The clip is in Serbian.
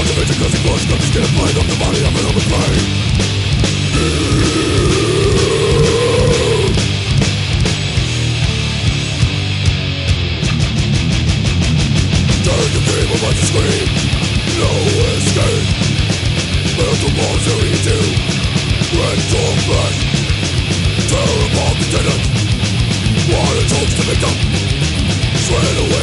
What it takes to make them swim away.